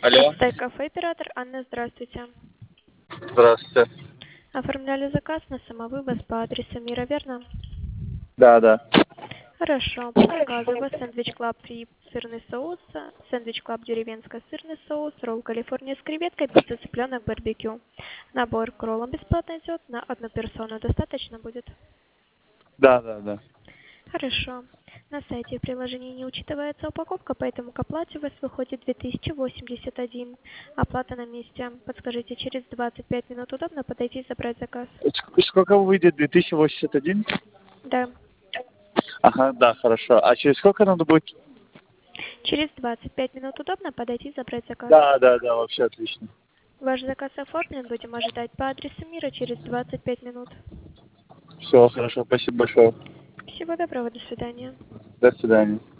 Алло. Стай-кафе, оператор Анна, здравствуйте. Здравствуйте. Оформляли заказ на самовывоз по адресу Мира, верно? Да, да. Хорошо. По заказу у вас сэндвич клаб фри сырный соус, сэндвич клаб деревенская сырный соус, ролл Калифорния с креветкой, пицца цыпленок барбекю. Набор к роллам бесплатно идет, на одну персону достаточно будет? Да, да, да. Хорошо. На сайте и приложении не учитывается упаковка, поэтому к оплате у вас выходит 2081. Оплата на месте. Подскажите, через 25 минут удобно подойти и забрать заказ? Сколько выйдет? 2081? Да. Ага, да, хорошо. А через сколько надо будет? Через 25 минут удобно подойти и забрать заказ? Да, да, да, вообще отлично. Ваш заказ оформлен, будем ожидать по адресу Мира через 25 минут. Все, хорошо, спасибо большое. Всего доброго, до свидания. До свидания.